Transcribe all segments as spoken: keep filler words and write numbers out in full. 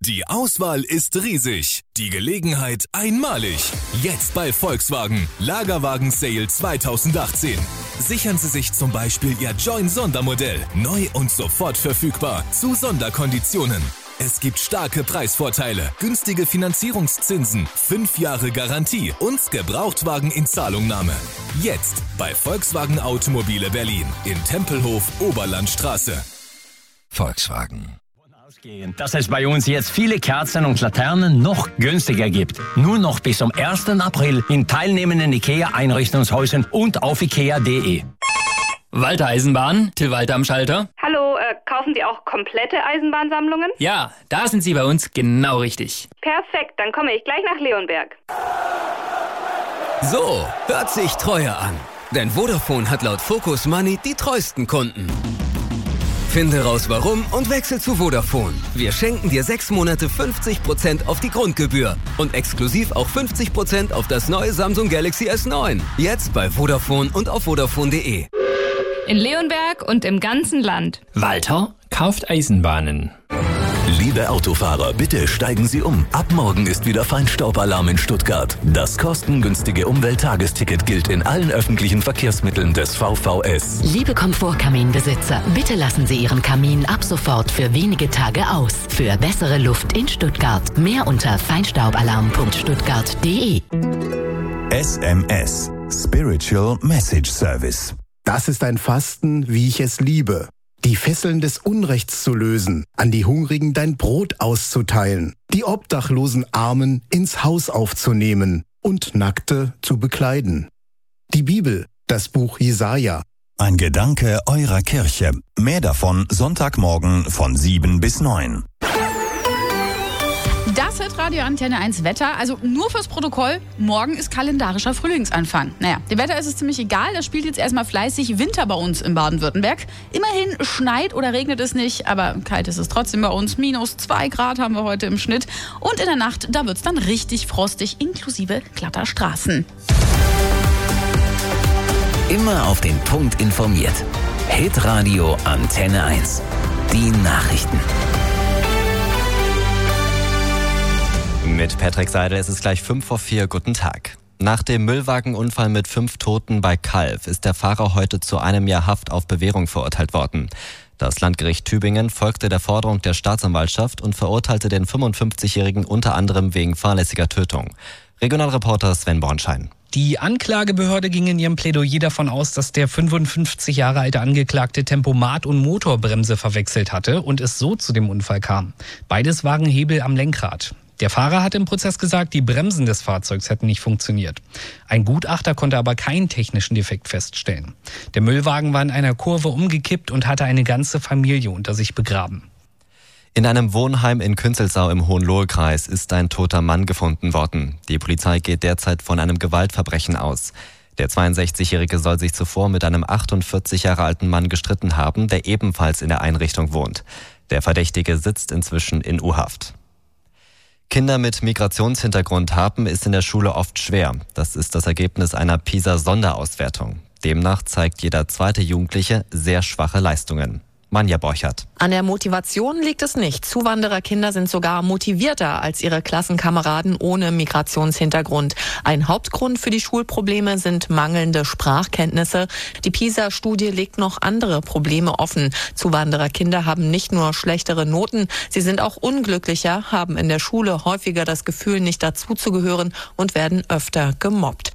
Die Auswahl ist riesig, die Gelegenheit einmalig. Jetzt bei Volkswagen, Lagerwagen Sale zwanzig achtzehn. Sichern Sie sich zum Beispiel Ihr Join Sondermodell, neu und sofort verfügbar, zu Sonderkonditionen. Es gibt starke Preisvorteile, günstige Finanzierungszinsen, fünf Jahre Garantie und Gebrauchtwagen in Zahlungnahme. Jetzt bei Volkswagen Automobile Berlin in Tempelhof Oberlandstraße. Volkswagen. Dass es bei uns jetzt viele Kerzen und Laternen noch günstiger gibt. Nur noch bis zum ersten April in teilnehmenden IKEA-Einrichtungshäusern und auf ikea punkt de. Walter Eisenbahn, Till Walter am Schalter. Hallo, äh, kaufen Sie auch komplette Eisenbahnsammlungen? Ja, da sind Sie bei uns genau richtig. Perfekt, dann komme ich gleich nach Leonberg. So, hört sich treuer an. Denn Vodafone hat laut Focus Money die treuesten Kunden. Finde raus warum und wechsel zu Vodafone. Wir schenken dir sechs Monate fünfzig Prozent auf die Grundgebühr und exklusiv auch fünfzig Prozent auf das neue Samsung Galaxy S neun. Jetzt bei Vodafone und auf vodafone punkt de. In Leonberg und im ganzen Land. Walter kauft Eisenbahnen. Liebe Autofahrer, bitte steigen Sie um. Ab morgen ist wieder Feinstaubalarm in Stuttgart. Das kostengünstige Umwelttagesticket gilt in allen öffentlichen Verkehrsmitteln des V V S. Liebe Komfortkaminbesitzer, bitte lassen Sie Ihren Kamin ab sofort für wenige Tage aus. Für bessere Luft in Stuttgart. Mehr unter feinstaubalarm punkt stuttgart punkt de. S M S Spiritual Message Service. Das ist ein Fasten, wie ich es liebe. Die Fesseln des Unrechts zu lösen, an die Hungrigen dein Brot auszuteilen, die obdachlosen Armen ins Haus aufzunehmen und Nackte zu bekleiden. Die Bibel, das Buch Jesaja. Ein Gedanke eurer Kirche. Mehr davon Sonntagmorgen von sieben bis neun. Das ist Radio Antenne eins Wetter. Also nur fürs Protokoll, morgen ist kalendarischer Frühlingsanfang. Naja, dem Wetter ist es ziemlich egal. Das spielt jetzt erstmal fleißig Winter bei uns in Baden-Württemberg. Immerhin schneit oder regnet es nicht, aber kalt ist es trotzdem bei uns. Minus zwei Grad haben wir heute im Schnitt. Und in der Nacht, da wird es dann richtig frostig, inklusive glatter Straßen. Immer auf den Punkt informiert. Hitradio Antenne eins. Die Nachrichten. Mit Patrick Seidel ist es gleich fünf vor vier. Guten Tag. Nach dem Müllwagenunfall mit fünf Toten bei Calw ist der Fahrer heute zu einem Jahr Haft auf Bewährung verurteilt worden. Das Landgericht Tübingen folgte der Forderung der Staatsanwaltschaft und verurteilte den fünfundfünfzigjährigen unter anderem wegen fahrlässiger Tötung. Regionalreporter Sven Bornschein. Die Anklagebehörde ging in ihrem Plädoyer davon aus, dass der fünfundfünfzig Jahre alte Angeklagte Tempomat und Motorbremse verwechselt hatte und es so zu dem Unfall kam. Beides waren Hebel am Lenkrad. Der Fahrer hat im Prozess gesagt, die Bremsen des Fahrzeugs hätten nicht funktioniert. Ein Gutachter konnte aber keinen technischen Defekt feststellen. Der Müllwagen war in einer Kurve umgekippt und hatte eine ganze Familie unter sich begraben. In einem Wohnheim in Künzelsau im Hohenlohe-Kreis ist ein toter Mann gefunden worden. Die Polizei geht derzeit von einem Gewaltverbrechen aus. Der zweiundsechzigjährige soll sich zuvor mit einem achtundvierzig Jahre alten Mann gestritten haben, der ebenfalls in der Einrichtung wohnt. Der Verdächtige sitzt inzwischen in U-Haft. Kinder mit Migrationshintergrund haben es in der Schule oft schwer. Das ist das Ergebnis einer PISA-Sonderauswertung. Demnach zeigt jeder zweite Jugendliche sehr schwache Leistungen. Manja Borchert. An der Motivation liegt es nicht. Zuwandererkinder sind sogar motivierter als ihre Klassenkameraden ohne Migrationshintergrund. Ein Hauptgrund für die Schulprobleme sind mangelnde Sprachkenntnisse. Die PISA-Studie legt noch andere Probleme offen. Zuwandererkinder haben nicht nur schlechtere Noten, sie sind auch unglücklicher, haben in der Schule häufiger das Gefühl, nicht dazuzugehören und werden öfter gemobbt.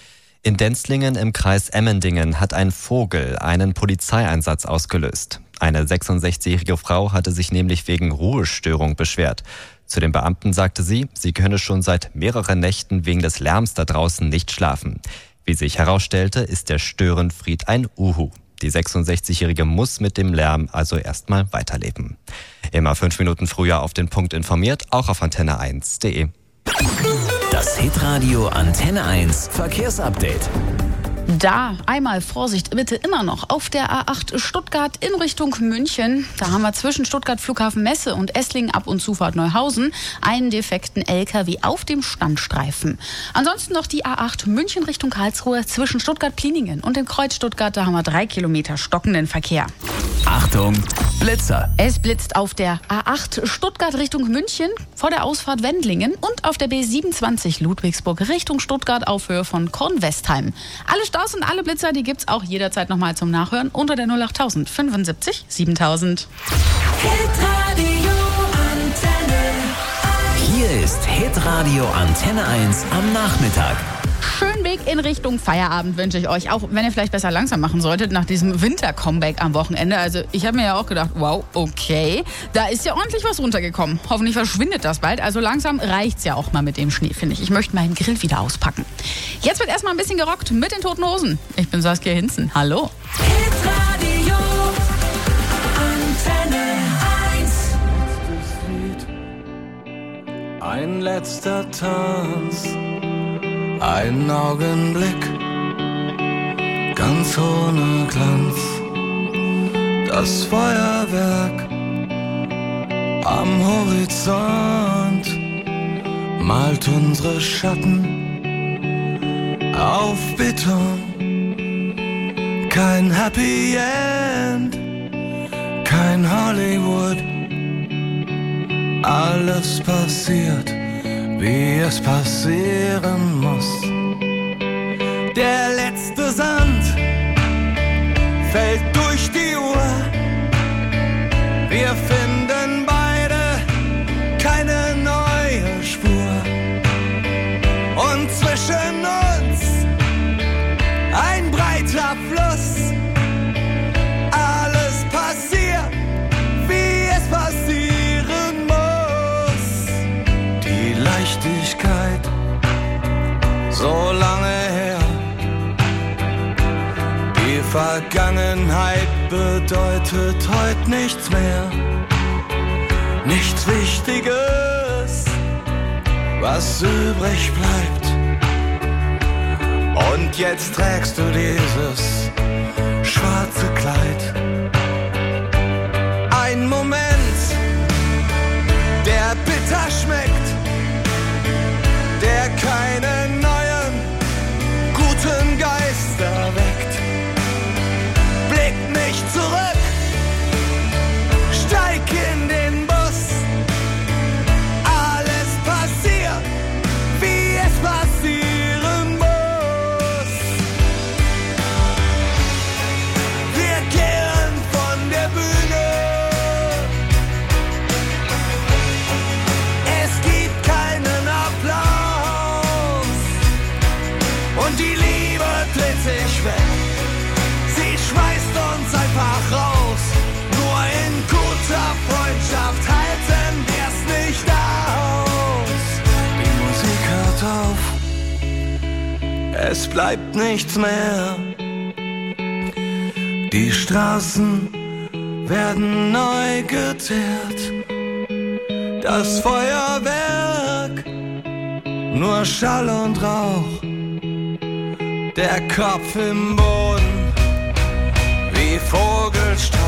In Denzlingen im Kreis Emmendingen hat ein Vogel einen Polizeieinsatz ausgelöst. Eine sechsundsechzigjährige Frau hatte sich nämlich wegen Ruhestörung beschwert. Zu den Beamten sagte sie, sie könne schon seit mehreren Nächten wegen des Lärms da draußen nicht schlafen. Wie sich herausstellte, ist der Störenfried ein Uhu. Die sechsundsechzigjährige muss mit dem Lärm also erstmal weiterleben. Immer fünf Minuten früher auf den Punkt informiert, auch auf antenne eins punkt de. Das Hitradio Antenne eins Verkehrsupdate. Da einmal Vorsicht bitte immer noch auf der A acht Stuttgart in Richtung München. Da haben wir zwischen Stuttgart Flughafen Messe und Esslingen ab und Zufahrt Neuhausen einen defekten L K W auf dem Standstreifen. Ansonsten noch die A acht München Richtung Karlsruhe zwischen Stuttgart-Pliningen und dem Kreuz Stuttgart. Da haben wir drei Kilometer stockenden Verkehr. Achtung, Blitzer! Es blitzt auf der A acht Stuttgart Richtung München vor der Ausfahrt Wendlingen und auf der B siebenundzwanzig Ludwigsburg Richtung Stuttgart auf Höhe von Kornwestheim. Alle Staus und alle Blitzer, die gibt's auch jederzeit nochmal zum Nachhören unter der null acht null null fünfundsiebzig siebentausend. Hitradio Antenne. Hier ist Hitradio Antenne eins am Nachmittag. Schönen Weg in Richtung Feierabend wünsche ich euch, auch wenn ihr vielleicht besser langsam machen solltet nach diesem Winter-Comeback am Wochenende. Also ich habe mir ja auch gedacht, wow, okay, da ist ja ordentlich was runtergekommen. Hoffentlich verschwindet das bald. Also langsam reicht's ja auch mal mit dem Schnee, finde ich. Ich möchte meinen Grill wieder auspacken. Jetzt wird erstmal ein bisschen gerockt mit den Toten Hosen. Ich bin Saskia Hinzen. Hallo. Hitradio Antenne eins. Ein letzter Tanz. Ein Augenblick, ganz ohne Glanz, das Feuerwerk am Horizont malt unsere Schatten auf Beton. Kein Happy End, kein Hollywood, alles passiert, wie es passieren muss. Der letzte Sand fällt durch die Uhr. Wir finden beide keine neue Spur. Und zwischen uns ein breiter Fluss. Alles passiert, wie es passieren muss. Die Leichtigkeit, so lange her. Die Vergangenheit bedeutet heute nichts mehr. Nichts Wichtiges, was übrig bleibt. Und jetzt trägst du dieses schwarze Kleid. Ein Moment, der bitter schmeckt, der keine neuen guten Geister weckt. Blick nicht zurück, steig in den Bus. Alles passiert, wie es passieren muss. Wir kehren von der Bühne. Es gibt keinen Applaus. Und die Liebe dreht sich weg. Sie schmeißt uns einfach raus. Nur in guter Freundschaft halten wir's nicht aus. Die Musik hört auf. Es bleibt nichts mehr. Die Straßen werden neu geteert. Das Feuerwerk, nur Schall und Rauch. Der Kopf im Boden, wie Vogelstrauch.